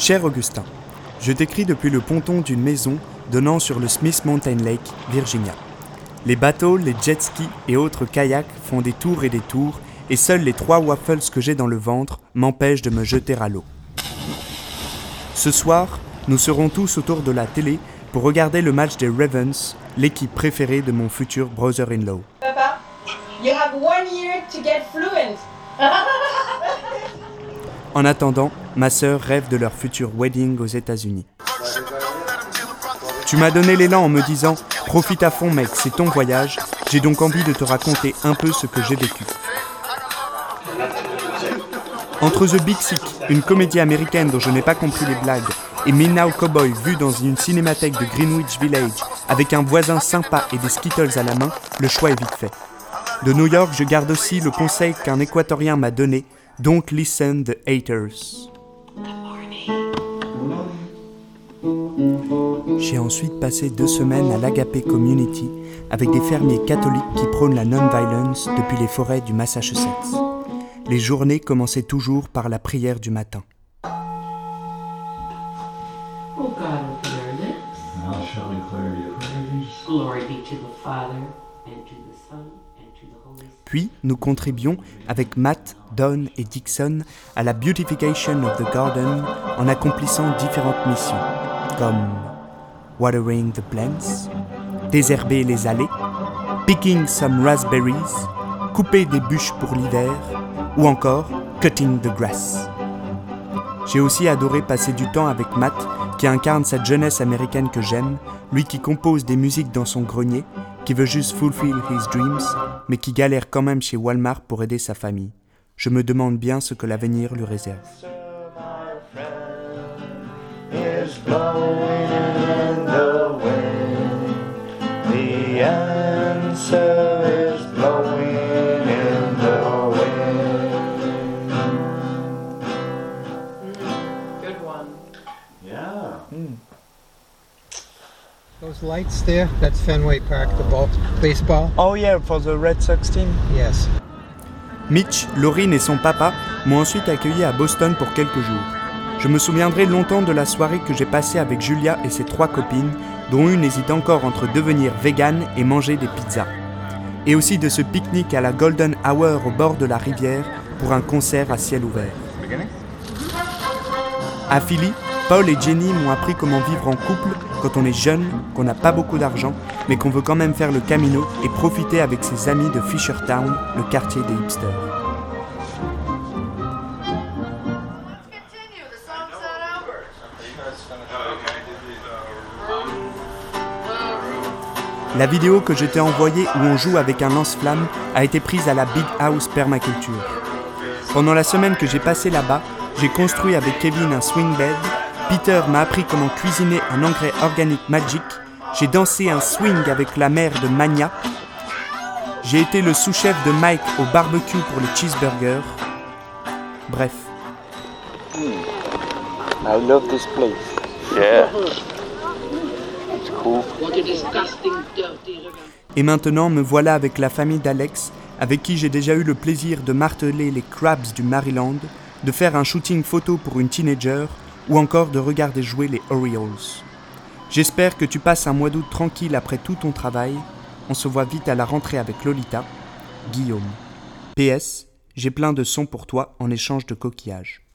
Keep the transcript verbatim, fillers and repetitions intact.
Cher Augustin, je t'écris depuis le ponton d'une maison donnant sur le Smith Mountain Lake, Virginia. Les bateaux, les jet skis et autres kayaks font des tours et des tours, et seuls les trois waffles que j'ai dans le ventre m'empêchent de me jeter à l'eau. Ce soir, nous serons tous autour de la télé pour regarder le match des Ravens, l'équipe préférée de mon futur brother-in-law. Papa, you have one year to get fluent. En attendant, ma sœur rêve de leur futur wedding aux États-Unis. Tu m'as donné l'élan en me disant « Profite à fond mec, c'est ton voyage », j'ai donc envie de te raconter un peu ce que j'ai vécu. Entre The Big Sick, une comédie américaine dont je n'ai pas compris les blagues, et Me Now Cowboy vu dans une cinémathèque de Greenwich Village avec un voisin sympa et des Skittles à la main, le choix est vite fait. De New York, je garde aussi le conseil qu'un Équatorien m'a donné, « Don't listen the haters ». J'ai ensuite passé deux semaines à l'Agape Community avec des fermiers catholiques qui prônent la non-violence depuis les forêts du Massachusetts. Les journées commençaient toujours par la prière du matin. Oh God, open our lips. Thou shalt declare your praise. Glory be to the Father, and to the Son, and to the Holy Spirit. Puis, nous contribuions avec Matt, Don et Dixon à la beautification of the garden en accomplissant différentes missions, comme watering the plants, désherber les allées, picking some raspberries, couper des bûches pour l'hiver, ou encore cutting the grass. J'ai aussi adoré passer du temps avec Matt, qui incarne cette jeunesse américaine que j'aime, lui qui compose des musiques dans son grenier, qui veut juste fulfill his dreams, mais qui galère quand même chez Walmart pour aider sa famille. Je me demande bien ce que l'avenir lui réserve. Those lights there, that's Fenway Park, the ball, baseball. Oh yeah, for the Red Sox team. Yes. Mitch, Laurine et son papa m'ont ensuite accueilli à Boston pour quelques jours. Je me souviendrai longtemps de la soirée que j'ai passée avec Julia et ses trois copines, dont une hésite encore entre devenir végane et manger des pizzas. Et aussi de ce pique-nique à la Golden Hour au bord de la rivière pour un concert à ciel ouvert. À Philly, Paul et Jenny m'ont appris comment vivre en couple quand on est jeune, qu'on n'a pas beaucoup d'argent, mais qu'on veut quand même faire le Camino et profiter avec ses amis de Fishertown, le quartier des hipsters. La vidéo que je t'ai envoyée où on joue avec un lance-flamme a été prise à la Big House Permaculture. Pendant la semaine que j'ai passée là-bas, j'ai construit avec Kevin un swing bed. Peter m'a appris comment cuisiner un engrais organique Magic. J'ai dansé un swing avec la mère de Mania. J'ai été le sous-chef de Mike au barbecue pour les cheeseburgers. Bref. I love this place. Yeah. It's cool. What a disgusting, dirty river. Et maintenant, me voilà avec la famille d'Alex, avec qui j'ai déjà eu le plaisir de marteler les crabs du Maryland, de faire un shooting photo pour une teenager, ou encore de regarder jouer les Orioles. J'espère que tu passes un mois d'août tranquille après tout ton travail. On se voit vite à la rentrée avec Lolita. Guillaume. P S. J'ai plein de sons pour toi en échange de coquillages.